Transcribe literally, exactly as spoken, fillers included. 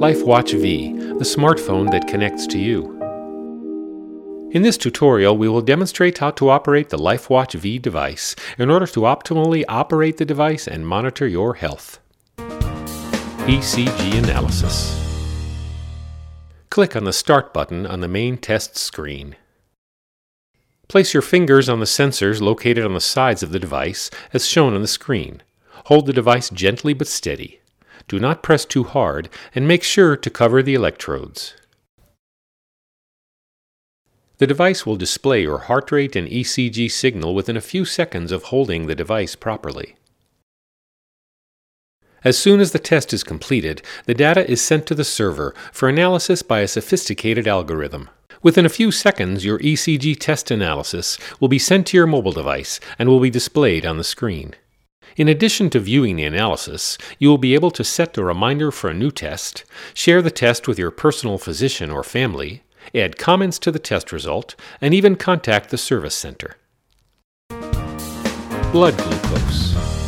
LifeWatch V, the smartphone that connects to you. In this tutorial, we will demonstrate how to operate the LifeWatch V device in order to optimally operate the device and monitor your health. E C G analysis. Click on the Start button on the main test screen. Place your fingers on the sensors located on the sides of the device as shown on the screen. Hold the device gently but steady. Do not press too hard, and make sure to cover the electrodes. The device will display your heart rate and E C G signal within a few seconds of holding the device properly. As soon as the test is completed, the data is sent to the server for analysis by a sophisticated algorithm. Within a few seconds, your E C G test analysis will be sent to your mobile device and will be displayed on the screen. In addition to viewing the analysis, you will be able to set a reminder for a new test, share the test with your personal physician or family, add comments to the test result, and even contact the service center. Blood glucose.